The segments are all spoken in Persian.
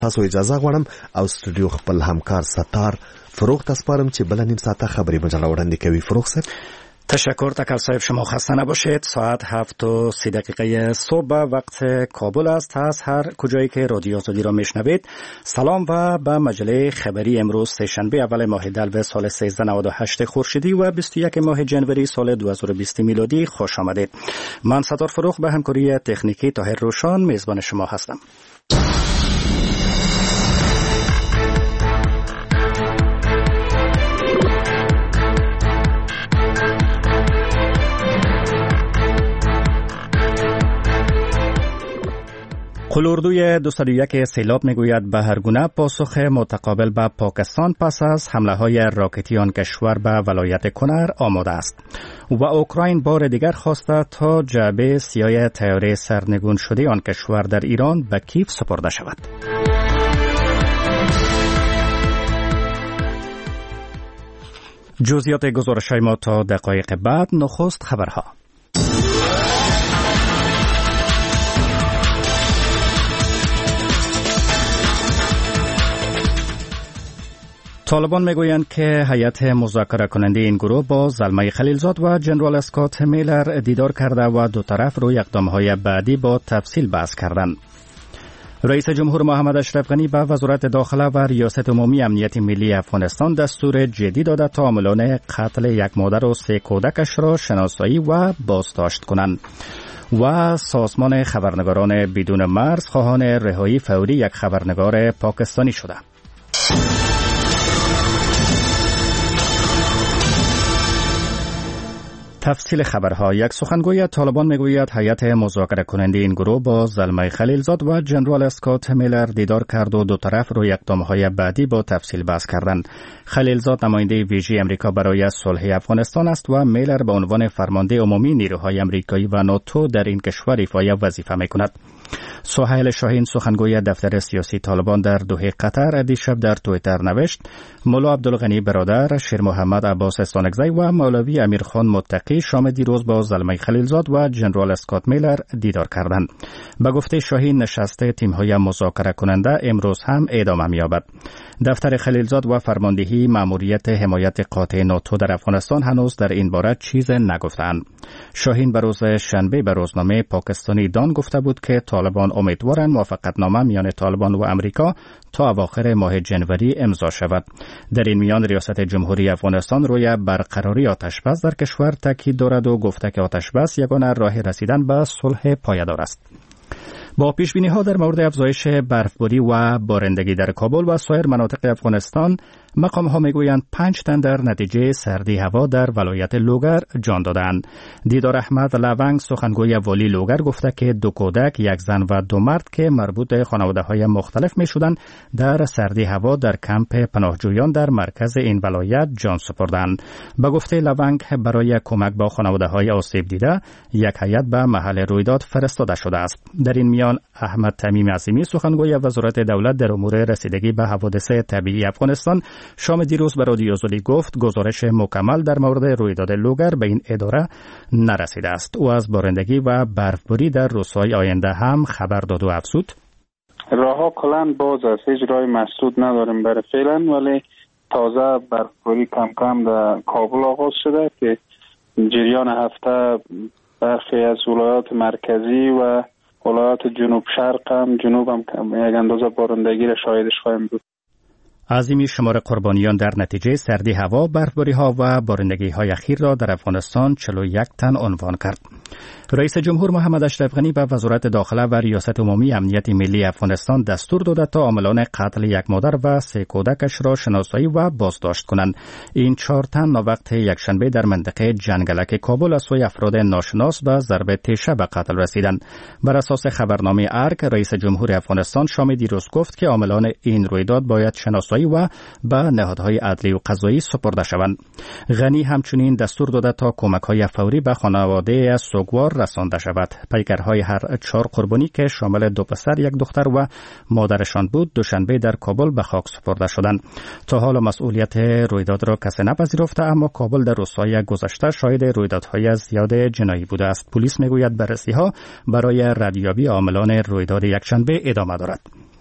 تاسو اجازه غواړم او استودیو خپل همکار ستار فروغ تسپارم چې بل نیم ساعته خبری مجله وړاندې کوي. فروغ صاحب تشکر. تکل صاحب شما خسته نباشید. ساعت 7:30 صبح وقت کابل است. از هر کجایی که رادیو آزادی را میشنوید سلام و به مجله خبری امروز سه‌شنبه اول ماه دلو سال 1398 خورشیدی و 21 ماه جنوری سال 2020 میلادی خوش آمدید. من ستار فروغ به همکاری تکنیکی طاهر روشان میزبان شما هستم. قلوردوی 201 سیلاب میگوید به هر گونه پاسخ متقابل به پاکستان پس از حمله های راکتی آن کشور به ولایت کنر آماده است و اوکراین بار دیگر خواسته تا جعبه سیاه طیاره سرنگون شده آن کشور در ایران به کیف سپرده شود. جزئیات گزارش‌های ما تا دقایق بعد. نخست خبرها. طالبان میگویند که هیئت مذاکره کننده این گروه با زلمه خلیلزاد و جنرال اسکات میلر دیدار کرده و دو طرف روی اقدام‌های بعدی با تفصیل بحث کردند. رئیس جمهور محمد اشرف غنی به وزارت داخله و ریاست عمومی امنیت ملی افغانستان دستور جدی داده تا عاملان قتل یک مادر و 3 کودکش را شناسایی و بازداشت کنند. و سازمان خبرنگاران بدون مرز خواهان رهایی فوری یک خبرنگار پاکستانی شده. تفصیل خبرها. یک سخنگوی طالبان میگوید هیئت مذاکره کننده این گروه با زلمه خلیلزاد و جنرال اسکات میلر دیدار کرد و دو طرف روی اقدام‌های بعدی با تفصیل بحث کردند. خلیلزاد نماینده ویژه امریکا برای صلح افغانستان است و میلر به عنوان فرمانده عمومی نیروهای امریکایی و ناتو در این کشور ایفای وظیفه میکند. سهیل شاهین سخنگوی دفتر سیاسی طالبان در دوحه قطر دیشب در توییتر نوشت مولا عبدالغنی برادر، شیر محمد عباس استانکزی و مولوی امیرخان متقی شام دیروز با زلمه خلیلزاد و جنرال اسکات میلر دیدار کردند. به گفته شاهین نشست تیم‌های مذاکره کننده امروز هم ادامه می‌یابد. دفتر خلیلزاد و فرماندهی مأموریت حمایت قاطع ناتو در افغانستان هنوز در این باره چیز نگفتند. شاهین به روز شنبه به روزنامه پاکستانی دان گفته بود که طالبان امیدوارند موافقتنامه میان طالبان و امریکا تا اواخر ماه جنوری امضا شود. در این میان ریاست جمهوری افغانستان روی برقراری آتشبس در کشور تاکید دارد و گفته که آتشبس یگانه راه رسیدن به صلح پایدار است. با پیشبینی‌ها در مورد افزایش برفباری و بارندگی در کابل و سایر مناطق افغانستان، مقام‌ها میگویند 5 تن در نتیجه سردی هوا در ولایت لوگر جان دادند. دیدار احمد لونگ سخنگوی والی لوگر گفته که 2 کودک، 1 زن و 2 مرد که مربوط خانواده‌های مختلف می‌شدند در سردی هوا در کمپ پناهجویان در مرکز این ولایت جان سپردند. به گفته لونگ برای کمک با خانواده‌های آسیب دیده یک هیئت به محل رویداد فرستاده شده است. در این میان احمد تمیم عظیمی سخنگوی وزارت دولت در امور رسیدگی به حوادث طبیعی افغانستان شام دیروز به رادیو آزادی گفت گزارش مکمل در مورد رویداد لوگر به این اداره نرسیده است. او از بارندگی و برفباری در روزهای آینده هم خبر داد و افزود راهها کلاً باز است، هیچ راه مسدود نداریم برای فعلا، ولی تازه برفباری کم کم در کابل آغاز شده که جریان هفته برخی از ولایات مرکزی و ولایات جنوب شرق هم یک اندازه بارندگی را شاهدش خواهیم بود. عظیمی شمار قربانیان در نتیجه سردی هوا، برفباری ها و بارندگی های اخیر را در افغانستان 41 تن عنوان کرد. رئیس جمهور محمد اشرف غنی به وزارت داخله و ریاست عمومی امنیت ملی افغانستان دستور داده تا عاملان قتل 1 مادر و 3 کودکش را شناسایی و بازداشت کنند. این 4 تن وقت یکشنبه در منطقه جنگلک کابل از سوی افراد ناشناس به ضرب تیشه به قتل رسیدند. بر اساس خبرنامه ارگ، رئیس جمهور افغانستان شام دیروز گفت که عاملان این رویداد باید شناسایی و به نهادهای عدلی و قضایی سپرده شوند. غنی همچنین دستور داده تا کمک‌های فوری به خانواده سوگوار رسانده شود. پیکرهای هر 4 قربانی که شامل 2 پسر 1 دختر و مادرشان بود دوشنبه در کابل به خاک سپرده شدند. تا حالا مسئولیت رویداد را کسی نپذیرفته، اما کابل در روزهای گذشته شاهد رویدادهای زیاد جنایی بوده است. پلیس میگوید بررسی‌ها برای ردیابی عاملان رویداد یکشنبه ادامه دارد.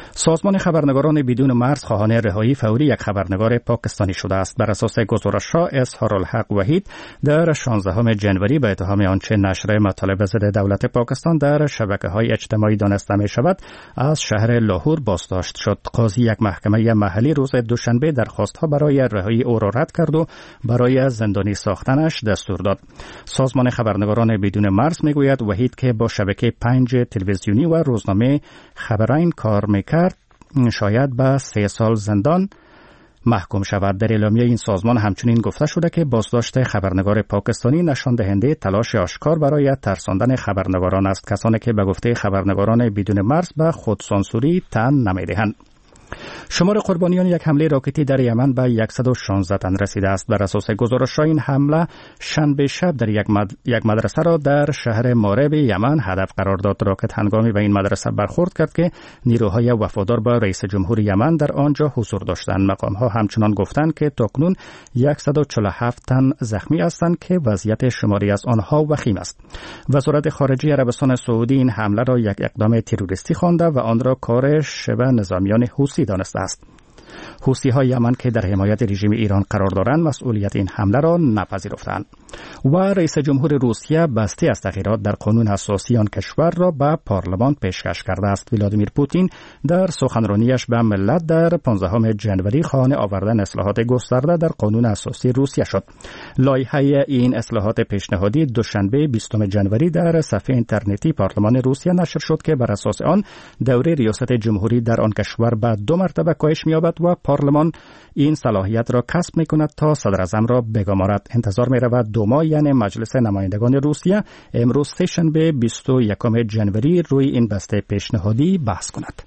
سازمان خبرنگاران بدون مرز خواهان رهایی فوری یک خبرنگار پاکستانی شده است. بر اساس گزارش‌ها اظهارالحق وحید در 16 جنوری به اتهام آنچه نشر مطالب ضد دولت پاکستان در شبکه‌های اجتماعی دانسته می‌شود از شهر لاهور بازداشت شد. قاضی یک محکمه محلی روز دوشنبه درخواست‌ها برای رهایی او را رد کرد و برای زندانی ساختنش دستور داد. سازمان خبرنگاران بدون مرز میگوید وحید که با شبکه 5 تلویزیونی و روزنامه خبرین کار میکرد شاید به 3 سال زندان محکوم شود. در اعلامیه این سازمان همچنین گفته شده که بازداشت خبرنگار پاکستانی نشان دهنده تلاش آشکار برای ترساندن خبرنگاران است، کسانی که به گفته خبرنگاران بدون مرز به خودسانسوری تن نمیدهند. شمار قربانیان یک حمله راکتی در یمن به 116 تن رسیده است. بر اساس گزارش‌ها این حمله شنبه شب در یک مدرسه را در شهر مارب یمن هدف قرار داد. راکت هنگامی به این مدرسه برخورد کرد که نیروهای وفادار به رئیس جمهور یمن در آنجا حضور داشتند. مقام‌ها همچنان گفتند که تاکنون 147 تن زخمی هستند که وضعیت شماری از آنها وخیم است. وزارت خارجه عربستان سعودی این حمله را یک اقدام تروریستی خوانده و آن را کار شبه نظامیان حوثی دانسته است. حوثی‌های یمن که در حمایت رژیم ایران قرار دارند مسئولیت این حمله را نپذیرفتند. و رئیس جمهور روسیه بسته از تغییرات در قانون اساسی آن کشور را به پارلمان پیشکش کرده است. ولادیمیر پوتین در سخنرانیش به ملت در 15 جنوری خواهان آوردن اصلاحات گسترده در قانون اساسی روسیه شد. لایحه این اصلاحات پیشنهادی دوشنبه 20 جنوری در صفحه اینترنتی پارلمان روسیه نشر شد که بر اساس آن دوره ریاست جمهوری در آن کشور به 2 مرتبه کاهش می‌یابد و پارلمان این صلاحیت را کسب می‌کند تا صدر اعظم را بگمارد. انتظار می‌رود دوما یعنی مجلس نمایندگان روسیه امروز سه‌شنبه 21 جنوری روی این بسته پیشنهادی بحث کند.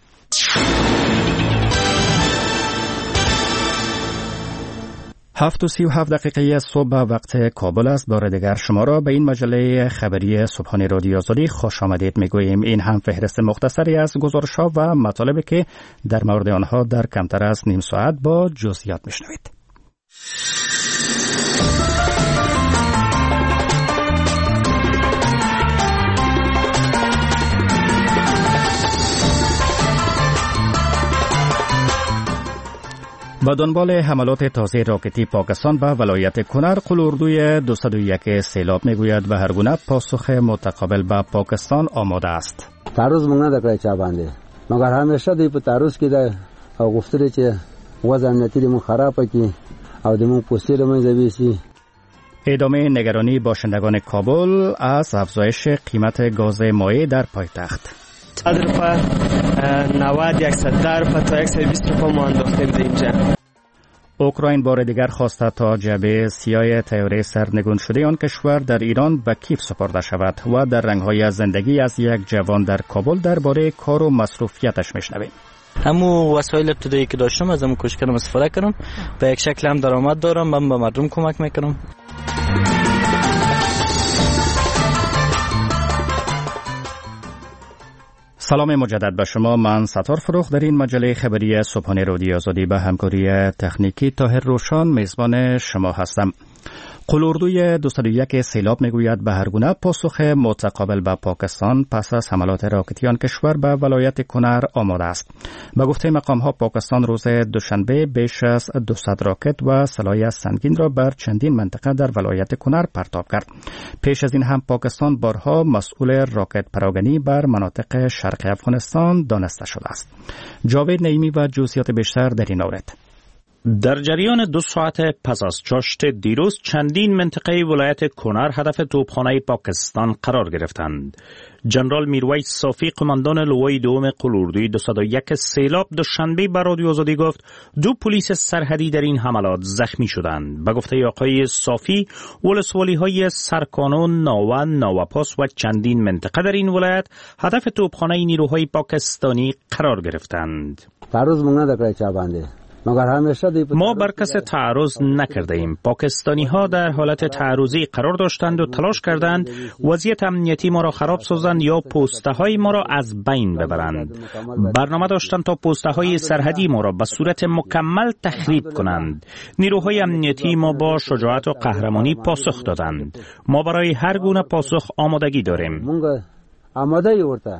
7:37 صبح وقت کابل است. بار دیگر شما را به این مجله خبری صبحانه رادیو آزادی خوش آمدید میگوییم. این هم فهرست مختصری از گزارش‌ها و مطالبی که در مورد آنها در کمتر از نیم ساعت با جزئیات میشنوید. با دنبال حملات تازه راکتی پاکستان به ولایت کنر، قلوردوی 201 سیلاب میگوید به هر گونه پاسخ متقابل به پاکستان آماده است. تعرض مونږ نه کړی چا باندې مگر همیشه دوی په تعرض کې ده او غوښتل چې وضع امنیتي مون خراب کړي او د مون پوستې له منځه ویسي. ادامه نگرانی باشندگان کابل از افزایش قیمت گاز مایع در پایتخت. 100 روپه 90 110 روپه تا 120 روپه ما انداختیم در اینجا. اوکراین بار دیگر خواسته تا جبهه سیاه طیاره سرنگون شده آن کشور در ایران به کیف سپرده شود و در رنگ‌های زندگی از یک جوان در کابل درباره کار و مصروفیتش میشنویم. همو وسایل ابتدایی که داشتم از همون کوشش کردم استفاده کنم. به یک شکل هم درآمد دارم، من به مردم کمک میکنم. سلام مجدد به شما. من ستار فروخ در این مجله خبری صبحانه رادیو آزادی به همکاری تکنیکی طاهر روشان میزبان شما هستم. قلوردوی 201 سیلاب میگوید به هر گونه پاسخ متقابل به پاکستان پس از حملات راکتی آن کشور به ولایت کنر آماده است. به گفته مقام‌ها پاکستان روز دوشنبه بیش از 200 راکت و سلاح سنگین را بر چندین منطقه در ولایت کنر پرتاب کرد. پیش از این هم پاکستان بارها مسئول راکت پراگنی بر مناطق شرق افغانستان دانسته شده است. جاوید نعیمی و جزئیات بیشتر در این مورد. در جریان 2 ساعت پس از چاشت دیروز چندین منطقه ولایت کنر هدف توپخانه پاکستان قرار گرفتند. جنرال میرویس صافی قماندان لوای دوم قلوردوی 201 سیلاب دوشنبه به رادیو آزادی گفت 2 پلیس سرحدی در این حملات زخمی شدند. به گفته آقای صافی ولسوالی‌های سرکانون، ناون، ناوپاس و چندین منطقه در این ولایت هدف توپخانه نیروهای پاکستانی قرار گرفتند. تعرض مونږ نه کړی چا باندې ما بر کس تعرض نکرده ایم. پاکستانی ها در حالت تعرضی قرار داشتند و تلاش کردند وضعیت امنیتی ما را خراب سازند یا پسته های ما را از بین ببرند. برنامه داشتند تا پسته های سرحدی ما را به صورت مکمل تخریب کنند. نیروهای امنیتی ما با شجاعت و قهرمانی پاسخ دادند. ما برای هر گونه پاسخ آمادگی داریم.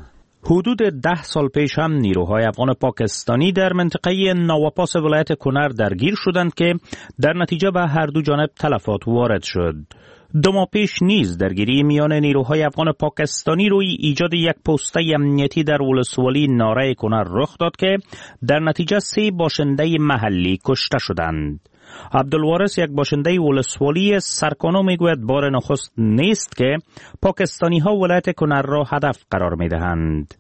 حدود 10 سال پیش هم نیروهای افغان پاکستانی در منطقه نواپاس ولایت کنر درگیر شدند که در نتیجه به هر دو جانب تلفات وارد شد. 2 ماه پیش نیز درگیری میان نیروهای افغان پاکستانی روی ایجاد یک پسته امنیتی در ولسوالی ناره کنر رخ داد که در نتیجه 3 باشنده محلی کشته شدند. عبدالوارث، یک باشنده ولسوالی سرکانو، میگوید بار نخست نیست که پاکستانی ها ولایت کنر را هدف قرار میدهند.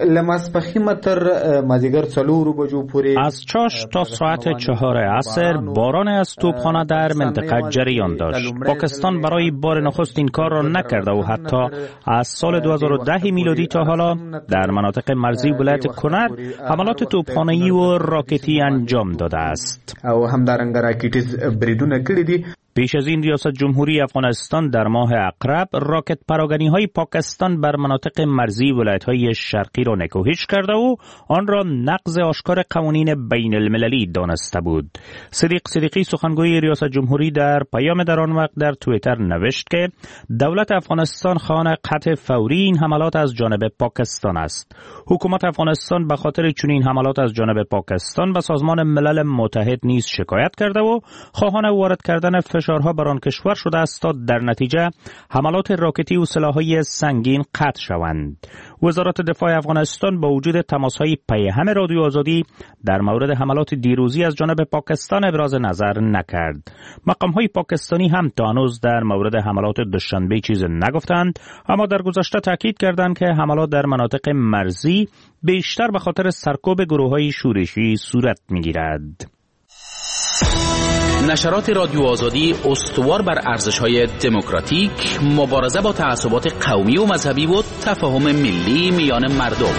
از چاش تا ساعت 4 عصر باران از توپخانه در منطقه جریان داشت. پاکستان برای بار نخست این کار را نکرده و حتی از سال 2010 میلادی تا حالا در مناطق مرزی ولایت کنر حملات توپخانه‌ای و راکتی انجام داده است. پیش از این ریاست جمهوری افغانستان در ماه اقرب راکت پراگنی‌های پاکستان بر مناطق مرزی ولایت‌های شرقی را نکوهش کرده و آن را نقض آشکار قوانین بین المللی دانسته بود. صدیقی سخنگوی ریاست جمهوری در پیام در آن وقت در توییتر نوشت که دولت افغانستان خواهان قطع فوری این حملات از جانب پاکستان است. حکومت افغانستان به خاطر چنین حملات از جانب پاکستان به سازمان ملل متحد نیز شکایت کرده و خواهان وارد کردن فشارها بر آن کشور شده است تا در نتیجه حملات راکتی و سلاح‌های سنگین قطع شوند. وزارت دفاع افغانستان با وجود تماس‌های پیهم رادیو آزادی در مورد حملات دیروزی از جانب پاکستان ابراز نظر نکرد. مقام‌های پاکستانی هم تا هنوز در مورد حملات دوشنبه چیز نگفتند، اما در گذشته تاکید کردند که حملات در مناطق مرزی بیشتر به خاطر سرکوب گروه‌های شورشی صورت می‌گیرد. نشرات رادیو آزادی استوار بر ارزش‌های دموکراتیک، مبارزه با تعصبات قومی و مذهبی و تفاهم ملی میان مردم.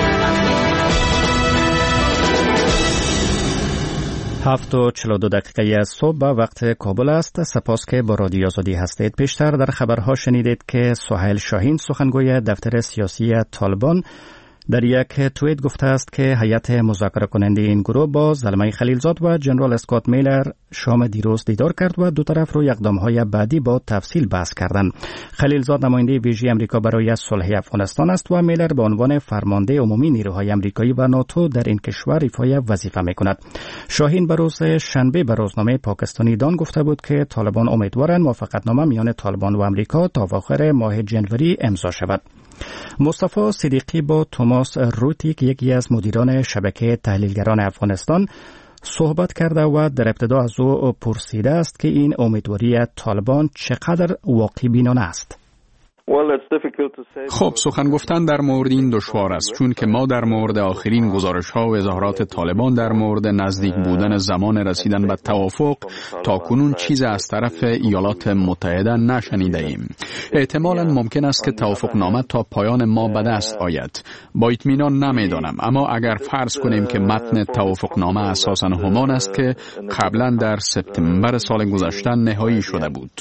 7:42 صبح به وقت کابل است. سپاس که با رادیو آزادی هستید. پیشتر در خبرها شنیدید که سهیل شاهین، سخنگوی دفتر سیاسی طالبان، در یک توییت گفته است که هیئت مذاکره کننده این گروه با زلمه خلیلزاد و جنرال اسکات میلر شام دیروز دیدار کرد و دو طرف روی اقدام‌های بعدی با تفصیل بحث کردند. خلیلزاد نماینده ویژه آمریکا برای صلح افغانستان است و میلر به عنوان فرمانده عمومی نیروهای آمریکایی و ناتو در این کشور ایفای وظیفه می‌کند. شاهین به روز شنبه به روزنامه پاکستانی دان گفته بود که طالبان امیدوارند موافقتنامه میان طالبان و آمریکا تا آخر ماه جنوری امضا شود. مصطفی صدیقی با توماس روتیک، یکی از مدیران شبکه تحلیلگران افغانستان، صحبت کرده و در ابتدا از او پرسیده است که این امیدواری طالبان چقدر واقع بینانه است. خب، سخن گفتن در مورد این دشوار است، چون که ما در مورد آخرین گزارش‌ها و اظهارات طالبان در مورد نزدیک بودن زمان رسیدن به توافق تا کنون چیز از طرف ایالات متحده نشنیده ایم. احتمالاً ممکن است که توافقنامه تا پایان ما به دست آید. با اطمینان نمیدانم، اما اگر فرض کنیم که متن توافقنامه اساساً همان است که قبلا در سپتامبر سال گذشته نهایی شده بود.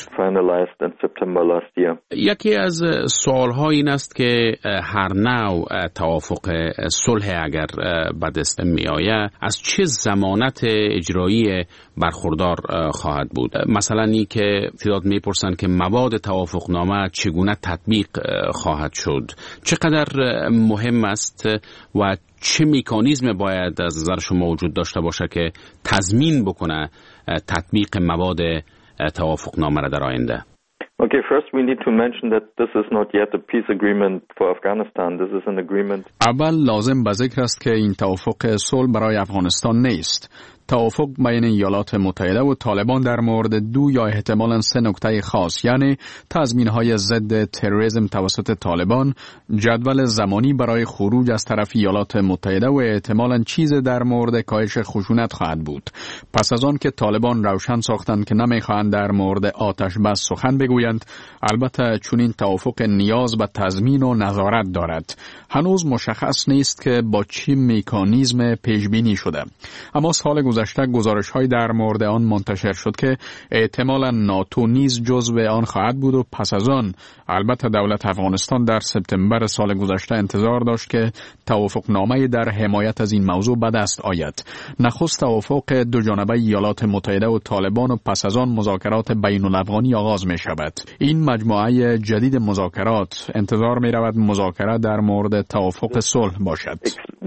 یکی از سوال‌ها این است که هر نوع توافق صلح اگر به دست می‌آید از چه ضمانت اجرایی برخوردار خواهد بود؟ مثلا این که تعداد می‌پرسند که مواد توافقنامه چگونه تطبیق خواهد شد، چقدر مهم است و چه مکانیزم باید از نظر شما وجود داشته باشه که تضمین بکنه تطبیق مواد توافقنامه را در آینده؟ Okay, first we need to mention that this is not yet a peace agreement for Afghanistan. This is an agreement. اول لازم به ذکر است که این توافق صلح برای افغانستان نیست. توافق بین ایالات متحده و طالبان در مورد 2 یا احتمالاً 3 نکته خاص، یعنی تضمین‌های ضد تروریسم توسط طالبان، جدول زمانی برای خروج از طرف ایالات متحده و احتمالاً چیز در مورد کاهش خشونت خواهد بود. پس از آن که طالبان روشن ساختند که نمی‌خواهند در مورد آتش بس سخن بگویند، البته چون این توافق نیاز به تضمین و نظارت دارد. هنوز مشخص نیست که با چه مکانیزم پیش بینی شده. اما سال گذشته گذشته گزارش‌های در مورد آن منتشر شد که احتمالاً ناتو نیز جزو آن خواهد بود و پس از آن البته دولت افغانستان در سپتامبر سال گذشته انتظار داشت که توافقنامه در حمایت از این موضوع به دست آید. نخست توافق دو جانبه ایالات متحده و طالبان و پس از آن مذاکرات بین الافغانی آغاز می شود. این مجموعه جدید مذاکرات انتظار می رود مذاکره در مورد توافق صلح باشد.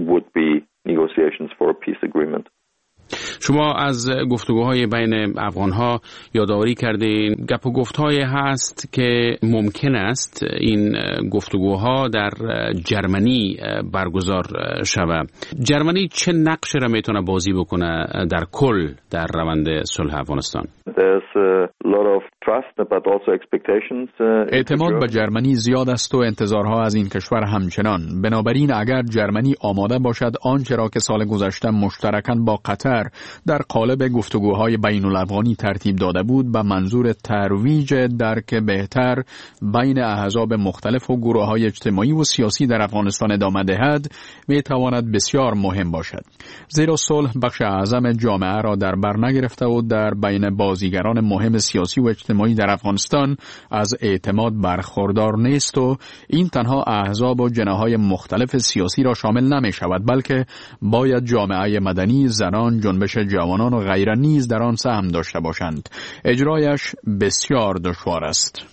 شما از گفتگوهای بین افغانها یادآوری کردین. گپ و گفت‌های هست که ممکن است این گفتگوها در جرمنی برگزار شود. جرمنی چه نقشی را میتونه بازی بکنه در کل در روند صلح افغانستان؟ اعتماد به جرمنی زیاد است و انتظارها از این کشور همچنان. بنابراین اگر جرمنی آماده باشد آنچه را که سال گذشته مشترکاً با قطر در قالب گفتگوهای بین الافغانی ترتیب داده بود به منظور ترویج درک بهتر بین احزاب مختلف و گروه‌های اجتماعی و سیاسی در افغانستان ادامه دهد می تواند بسیار مهم باشد. زیرا صلح بخش اعظم جامعه را در بر نگرفته و در بین بازیگران مهم سیاسی و اجتماعی در افغانستان از اعتماد برخوردار نیست و این تنها احزاب و جناح‌های مختلف سیاسی را شامل نمی شود بلکه باید جامعه مدنی، زنان، جنبش جوانان و غیره نیز در آن سهم داشته باشند. اجرایش بسیار دشوار است.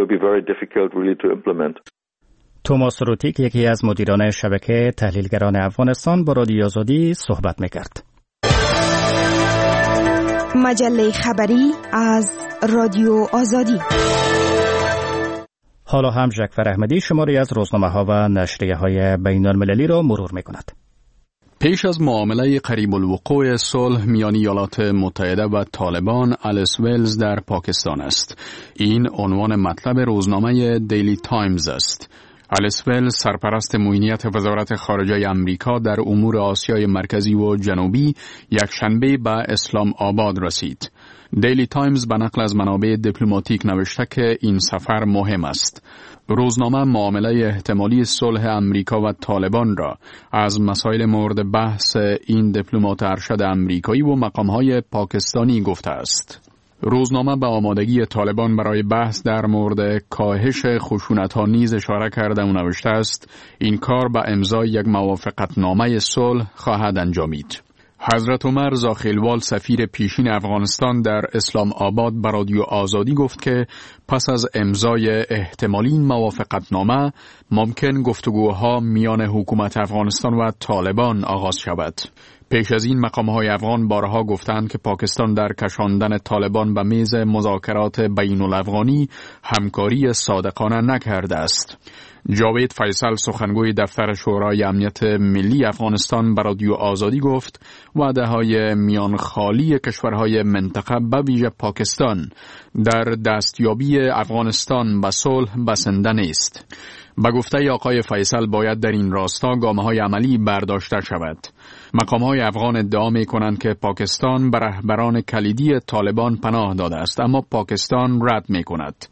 توماس روتیک یکی از مدیران شبکه تحلیلگران افغانستان با رادیو آزادی صحبت می‌کرد. مجله خبری از رادیو آزادی. حالا هم ژکفر احمدی شماری از روزنامه‌ها و نشریه‌های بین‌المللی را مرور می‌کند. پیش از معامله قریب الوقوع صلح میان ایالات متحده و طالبان، آلیس ولز در پاکستان است. این عنوان مطلب روزنامه دیلی تایمز است. آلیس ولز سرپرست معینیت وزارت خارجه امریکا در امور آسیای مرکزی و جنوبی یکشنبه به اسلام آباد رسید. دیلی تایمز به نقل از منابع دیپلماتیک نوشته که این سفر مهم است. روزنامه معامله احتمالی صلح امریکا و طالبان را از مسائل مورد بحث این دیپلمات ارشد امریکایی و مقامهای پاکستانی گفته است. روزنامه به آمادگی طالبان برای بحث در مورد کاهش خشونت‌ها نیز اشاره کرده و نوشته است این کار به امضای یک موافقتنامه صلح خواهد انجامید. حضرت عمر زاخیلوال سفیر پیشین افغانستان در اسلام آباد به رادیو آزادی گفت که پس از امضای احتمالی این موافقتنامه ممکن گفتگوها میان حکومت افغانستان و طالبان آغاز شود. پیش از این مقام‌های افغان بارها گفتند که پاکستان در کشاندن طالبان به میز مذاکرات بین الافغانی همکاری صادقانه نکرده است. جاوید فیصل سخنگوی دفتر شورای امنیت ملی افغانستان به رادیو آزادی گفت وعده‌های میان خالی کشورهای منطقه به ویژه پاکستان در دستیابی افغانستان به صلح بسنده نیست. به گفته آقای فیصل باید در این راستا گامه‌های عملی برداشته شود. مقام‌های افغان ادعا می‌کنند که پاکستان به رهبران کلیدی طالبان پناه داده است اما پاکستان رد می‌کند.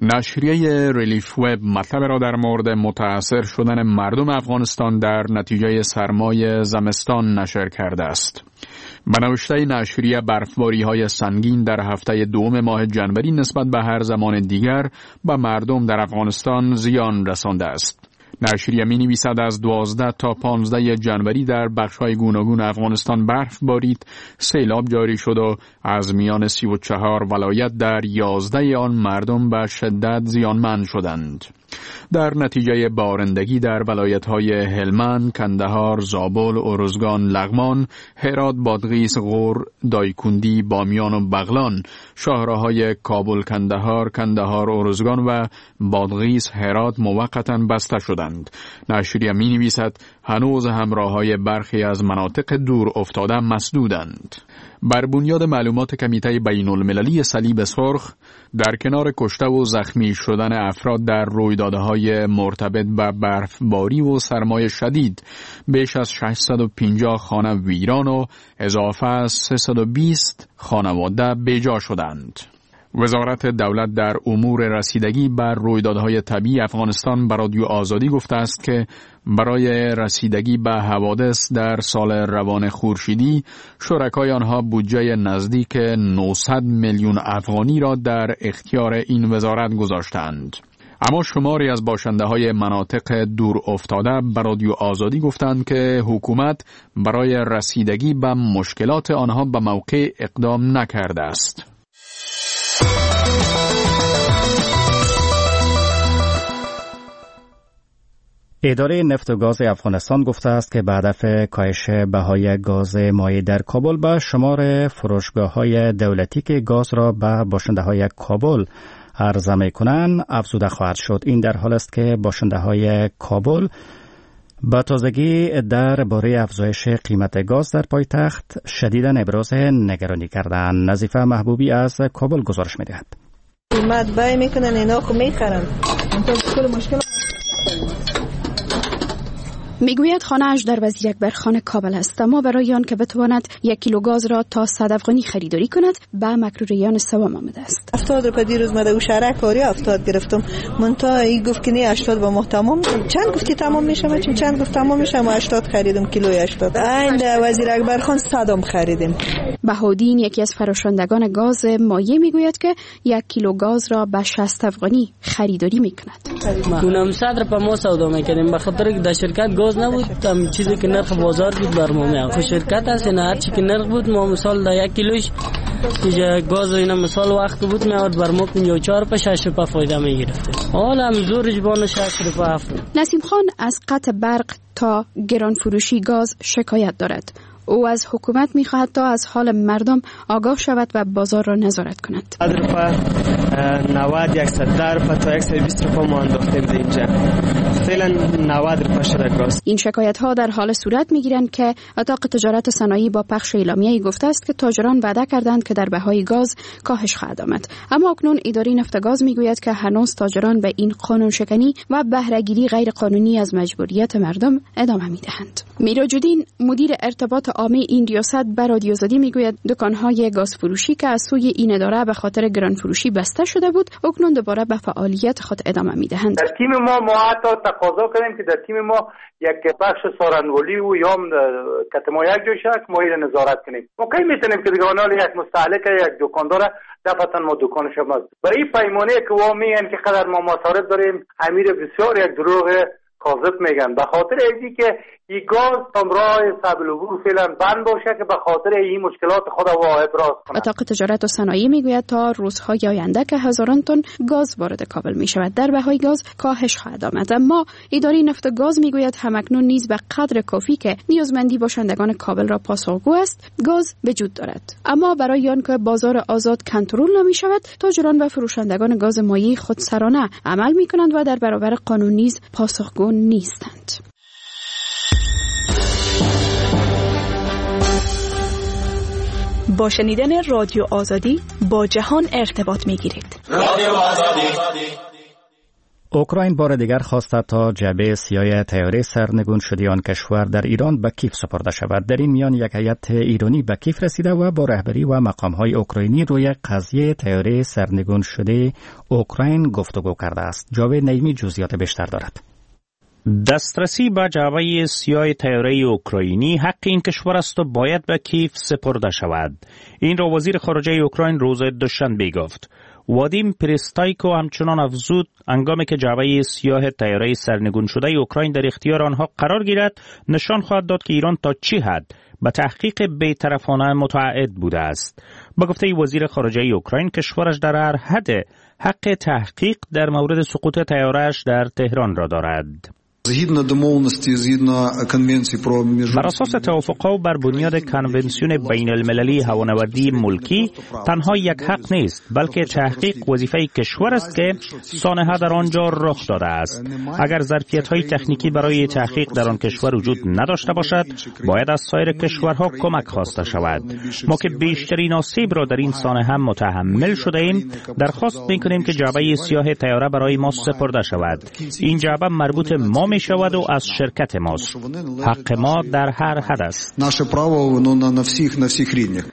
نشریه ریلیف وب مطلب را در مورد متاثر شدن مردم افغانستان در نتیجه سرمای زمستان نشر کرده است. به نوشته نشریه برفباری‌های سنگین در هفته دوم ماه جنوری نسبت به هر زمان دیگر به مردم در افغانستان زیان رسانده است. نشریه می‌نویسد از 12 تا 15 جنوری در بخش‌های گوناگون افغانستان برف بارید، سیلاب جاری شد و از میان 34 ولایت در 11 آن مردم به شدت زیانمند شدند. در نتیجه بارندگی در ولایت‌های هلمند، کندهار، زابل، ارزگان، لغمان، هرات، بادغیس، غور، دایکندی، بامیان و بغلان، شاهراهای کابل، کندهار، ارزگان و بادغیس، هرات موقتاً بسته شدند. نشریه می‌نویسد هنوز همراه‌های برخی از مناطق دور افتاده مسدودند. بر بنیاد معلومات کمیته بین‌المللی صلیب سرخ در کنار کشته و زخمی شدن افراد در رویدادهای مرتبط به برفباری و سرمای شدید بیش از 650 خانه ویران و اضافه از 320 خانواده بیجا شدند. وزارت دولت در امور رسیدگی بر رویدادهای طبیعی افغانستان به رادیو آزادی گفته است که برای رسیدگی به حوادث در سال روان خورشیدی شرکای آنها بودجه نزدیک 900 میلیون افغانی را در اختیار این وزارت گذاشتند. اما شماری از باشنده های مناطق دور افتاده به رادیو آزادی گفتند که حکومت برای رسیدگی به مشکلات آنها به موقع اقدام نکرده است. اداره نفت و گاز افغانستان گفته است که به هدف کاهش بهای گاز مایع در کابل به شمار فروشگاه‌های دولتی که گاز را به باشنده‌های کابل عرضه می‌کنند افزوده خواهد شد. این در حال است که باشنده‌های کابل با تازگی درباره افزایش قیمت گاز در پایتخت شدیداً ابراز نگرانی کردند. نظیفه محبوبی از کابل گزارش می‌دهد. قیمت بای میکنن اینا خو میخرن. کل مشکل میگوید خانه‌اش در وزیر اکبر خان کابل است، اما برای آن که بتواند 1 کیلو گاز را تا 100 افغانی خریداری کند به مکروریان سوام آمده است. 70 روپیه دیروز مده و شهرک کاری 70 گرفتم. منتها این گفت که نه 80 با ما تمام. چند گفتی تمام میشه؟ بچم چند گفت تمام میشه؟ ما 80 خریدم کیلوی 80. عند وزیر اکبر خان 100 خریدیم. بهودین یکی از فروشندگان گاز مایع میگوید که 1 کیلو گاز را به 60 افغانی خریداری میکند. اونم 100 روپیه ما سودا میکردیم به خاطر که در شرکت گاز نبود، هم چیزی که نرخ بازار بود بر ما میاد. خو شرکت هست نه هر چی که نرخ بود ما مثال در 1 کیلوش که گاز اینا مثال وقت بود میاد بر ما 54 روپیه 6 روپیه فایده میگرفت. حالا هم زور جبان 6 روپیه هفت. نسیم خان از قطع برق تا گران فروشی گاز شکایت دارد. او از حکومت می‌خواهد تا از حال مردم آگاه شود و بازار را نظارت کند. 100 روپیه 90 110 روپیه تا 120 روپیه ما انداختیم در اینجا. فعلا 90 روپیه شده گاز. این شکایت‌ها در حال صورت می‌گیرند که اتاق تجارت صنایعی با پخش اعلامیه‌ای گفته است که تاجران وعده کردند که در بهای گاز کاهش خواهد آمد، اما اکنون اداره نفت و گاز می‌گوید که هنوز تاجران به این قانون شکنی و بهره‌گیری غیر قانونی از مجبوریت مردم ادامه می‌دهند. میراج‌الدین مدیر ارتباط عامه این ریاست به رادیو آزادی میگوید دکان‌های گاز فروشی که از سوی این اداره به خاطر گران فروشی بسته شده بود اکنون دوباره به فعالیت خود ادامه میدهند. در تیم ما حتی تقاضا کردیم که در تیم ما یک بخش سارنولی و یا کتمایک جوشه که ما این نظارت کنیم. ما کی میتونیم که دیگه یک مستهلک یک دکاندار دفعتا ما دکانش باز برای پیمانه که وا میگن که قدر ما مصارف داریم امیر بسیار یک دروغ کاذب میگن به خاطر اینکه که این گاز تمرای سبل العبور فعلا بند باشه که به خاطر این مشکلات خود و ابراز کنه. اتاق تجارت و صنایع میگوید تا روزهای آینده که هزاران تن گاز وارد کابل میشود در بهای گاز کاهش خواهد آمد، اما اداره نفت و گاز میگوید همکنون نیز به قدر کافی که نیازمندی باشندگان کابل را پاسخگو است گاز وجود دارد، اما برای آنکه بازار آزاد کنترل نمیشود تاجران و فروشندگان گاز مایع خودسرانه عمل میکنند و در برابر قانون نیز پاسخگو نیستند. با شنیدن رادیو آزادی با جهان ارتباط میگیرید. رادیو آزادی. اوکراین بار دیگر خواسته تا جبهه سیاه طیاره سرنگون شده آن کشور در ایران به کیف سپرده شود. در این میان یک هیئت ایرانی به کیف رسیده و با رهبری و مقام‌های اوکراینی روی قضیه طیاره سرنگون شده اوکراین گفتگو کرده است. جاوید نعیمی جزئیات بیشتر دارد. دسترسی به جعبه سیاه طیاره اوکراینی حق این کشور است و باید به کیف سپرده شود. این را وزیر خارجه اوکراین روز دوشنبه گفت. وادیم پریستایکو همچنان افزود هنگامی که جعبه سیاه طیاره سرنگون شده اوکراین در اختیار آنها قرار گیرد نشان خواهد داد که ایران تا چه حد به تحقیق بی‌طرفانه متعهد بوده است. با گفته وزیر خارجه اوکراین کشورش در هر حد حق تحقیق در مورد سقوط طیاره‌اش در تهران را دارد. بر اساس توافق‌ها بر بنیاد کنونسیون بین المللی هوانوردی ملکی تنها یک حق نیست بلکه تحقیق وظیفه کشور است که سانحه در آنجا رخ داده است. اگر ظرفیت‌های تکنیکی برای تحقیق در آن کشور وجود نداشته باشد باید از سایر کشورها کمک خواسته شود. ما که بیشترین آسیب را در این سانحه متحمل شده ایم درخواست می‌کنیم که جعبه سیاه طیاره برای ما سپرده شود. این جعبه مربوط ما می شود و از شرکت ماست. حق ما در هر حد است.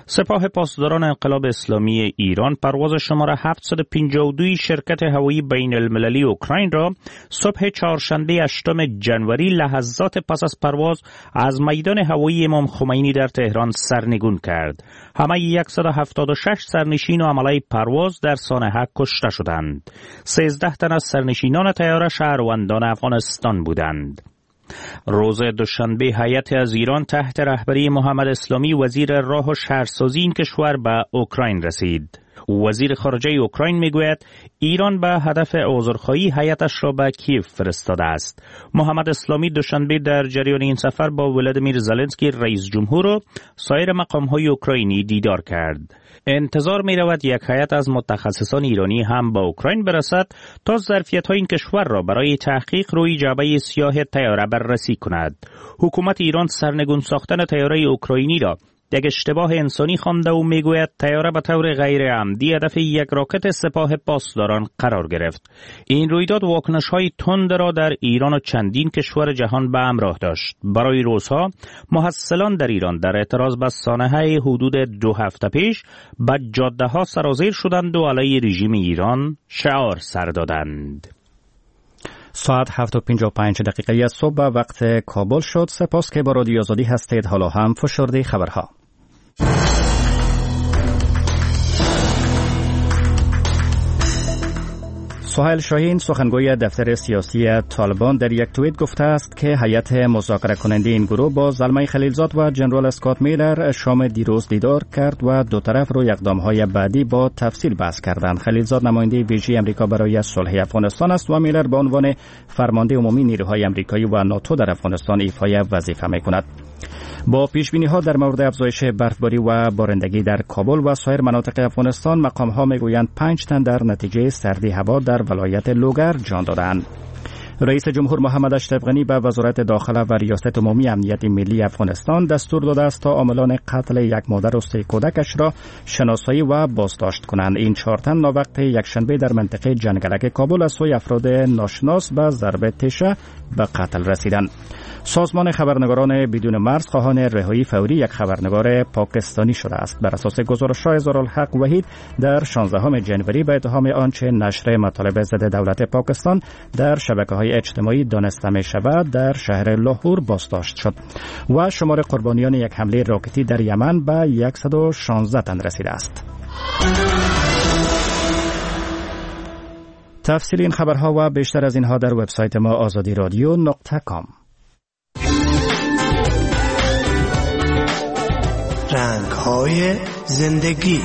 سپاه پاسداران انقلاب اسلامی ایران پرواز شماره 752 شرکت هوایی بین المللی اوکراین را صبح چهارشنبه 8 جنوری لحظات پس از پرواز از میدان هوایی امام خمینی در تهران سرنگون کرد. همه 176 سرنشین و عمله پرواز در سانحه کشته شدند. 13 تن از سرنشینان طیاره شهروندان افغانستان بودند. روز دوشنبه هیئت از ایران تحت رهبری محمد اسلامی وزیر راه و شهرسازی این کشور به اوکراین رسید. وزیر خارجه اوکراین میگوید ایران به هدف عذرخواهی هیئتش را به کیف فرستاده است. محمد اسلامی دوشنبه در جریان این سفر با ولادیمیر زلنسکی رئیس جمهور و سایر مقام‌های اوکراینی دیدار کرد. انتظار می رود یک هیئت از متخصصان ایرانی هم با اوکراین برسد تا ظرفیت‌های این کشور را برای تحقیق روی جعبه سیاه طیاره بررسی کند. حکومت ایران سرنگون ساختن طیاره اوکراینی را یک اشتباه انسانی خوانده و میگوید طیاره به طور غیر عمدی هدف یک راکت سپاه پاسداران قرار گرفت. این رویداد واکنش‌های تند را در ایران و چندین کشور جهان به همراه داشت. برای روزها محصلان در ایران در اعتراض به سانحه حدود 2 هفته پیش به جاده‌ها سرازیر شدند و علیه رژیم ایران شعار سر دادند. ساعت 7:55 از صبح وقت کابل شد. سپاس که با رادیو آزادی هستید. حالا هم فشرده خبرها. سهیل شاهین سخنگوی دفتر سیاسی طالبان در یک توییت گفته است که هیئت مذاکره کننده این گروه با زلمه خلیلزاد و جنرال اسکات میلر شام دیروز دیدار کرد و دو طرف روی اقدام‌های بعدی با تفصیل بحث کردند. خلیلزاد نماینده ویژه آمریکا برای صلح افغانستان است و میلر به عنوان فرمانده عمومی نیروهای آمریکایی و ناتو در افغانستان ایفای وظیفه می‌کند. با پیشبینی‌ها در مورد افزایش برفباری و بارندگی در کابل و سایر مناطق افغانستان مقام‌ها می‌گویند 5 تن در نتیجه سردی هوا در ولایت لوگر جان دادند. رئیس جمهور محمد اشرف غنی به وزارت داخله و ریاست عمومی امنیت ملی افغانستان دستور داده است تا عاملان قتل یک مادر و 3 کودکش را شناسایی و بازداشت کنند. این 4 تن وقت یکشنبه در منطقه جنگلک کابل از سوی افراد ناشناس به ضرب تیشه به قتل رسیدند. سازمان خبرنگاران بدون مرز خواهان رهایی فوری یک خبرنگار پاکستانی شده است. بر اساس گزارش‌های ازارالحق وحید در 16 جنوری به اتهام آنچه نشر مطالب ضد دولت پاکستان در شبکه‌های اجتماعی دانسته می‌شود در شهر لاهور بازداشت شد و شمار قربانیان یک حمله راکتی در یمن به 116 تن رسیده است. تفصیل این خبرها و بیشتر از اینها در وبسایت ما azadiradio.com. رنگ‌های زندگی.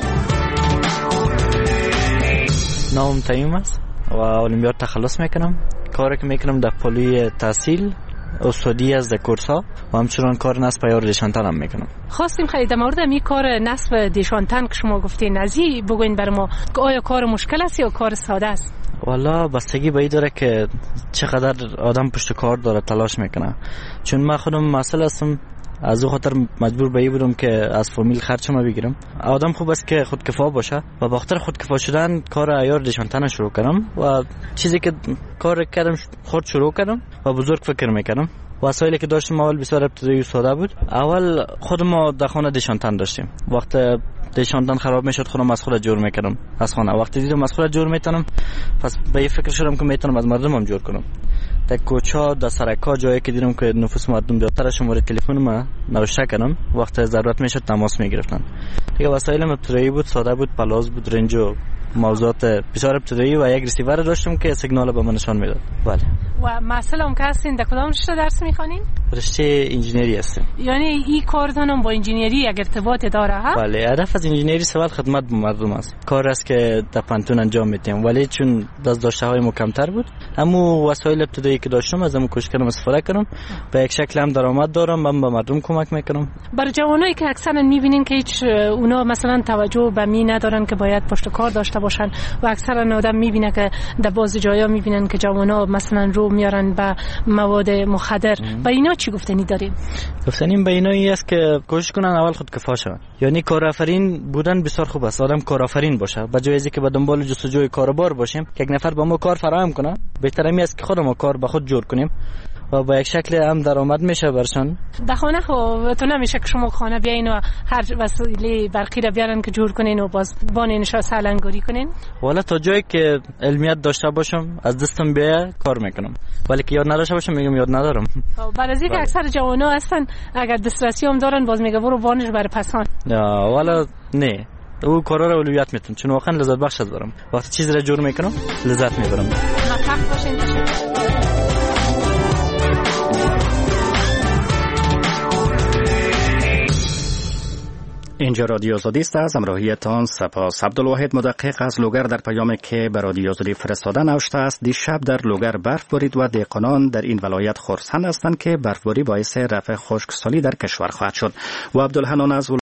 نام تیم است و المپیاد تخلص میکنم. کاری که میکنم در پلوی تحصیل استادی از کورس‌ها و همچنان کار نصب یار دیشانتن هم میکنم. خواستیم خیلی در مورد می کار نصب دیشانتن که شما گفتین ازی بگوین بر ما که آیا کار مشکل است یا کار ساده است؟ والا بستگی به این داره که چقدر آدم پشت کار داره تلاش میکنه. چون من خودم مسئله هستم، از او خاطر مجبور به این بودم که از فامیل خرچم بگیرم. آدم خوب است که خودکفا باشه و با خاطر خودکفا شدن کار عیار دیشانتن شروع کردم و چیزی که کار کردم خود شروع کردم و بزرگ فکر میکردم. وسایلی که داشتم اول بسیار ابتدایی و ساده بود. اول خودم ما در خانه دیشانتن داشتیم. وقت دیشانتن خراب میشد خودم از خود جور میکردم از خانه. وقتی دیدم از خود جور میتونم پس به این فکر شدم که میتونم از مردم هم جور کنم. در کوچه در سرکا جایی که دیدم که نفوس مردم زیادتر شماره تلفن ما نوشته کردم، وقت ضرورت میشد تماس میگرفتن. دیگه وسایلم ابتدایی بود، ساده بود، پلاس بود، رنج و موضوعات بسیار ابتدایی و یک ریسیور داشتم که سیگنال به من نشان میداد. بله. و مسئله که هستین در کدام رشته درس میخوانین؟ رشته انجینری هستم. یعنی این کارتون با انجینری یک ارتباط داره ها؟ بله، هدف از انجینری سوال خدمت به مردم است. کار است که در پانتون انجام میدیم، ولی چون داشته های ما کمتر بود، اما وسایل ابتدایی که داشتم از همون کوشش کردم استفاده کنم. به یک شکل هم درآمد دارم، من به مردم کمک میکنم. برای جوانایی که اکثرا میبینین که هیچ اونا مثلا توجه به می ندارن که باید پشت کار داشته باشن و اکثرا آدم میبینه که در بعضی جایا میبینن که جوانا مثلا رو میارن به مواد مخدر. با اینا چی گفتنی دارین؟ گفتنیم به اینا این است که کوشش کنن اول خودکفا شون. یعنی کارآفرین بودن بسیار خوب است، آدم کارآفرین باشه. به جای از اینکه به دنبال جستجوی کاربار باشیم که یک نفر با ما کار فراهم کنه، بهتره می است که خودمون کار به خود جور کنیم و با یک شکل هم درآمد میشه برشان. در خانه تو نمیشه که شما خانه بیاین و هر وسیله برقی را بیارن که جور کنین و باز بانینشا سالنگاری کنین؟ والا تا جایی که علمیت داشته باشم از دستم بیایه کار میکنم، ولی که یاد نداشته باشم میگم یاد ندارم. بعد از اینکه اکثر جوانا هستن اگر دسترسی هم دارن باز میگه برو بانش بر پسان. والا نه، او کارا رو اولویت میتونم چون واقعا لذت بخش دارم. وقتی چیزی را جور میکنم لذت میبرم. موفق باشین. اینجا رادیو آزادی است. از همراهیتان سپاس. عبدالواحد مدقق از لوگر در پیامی که به رادیو آزادی فرستاده نوشته است: دیشب در لوگر برف بارید و دهقانان در این ولایت خرسند هستند که برفباری باعث رفع خشکسالی در کشور خواهد شد. و عبدالحنان از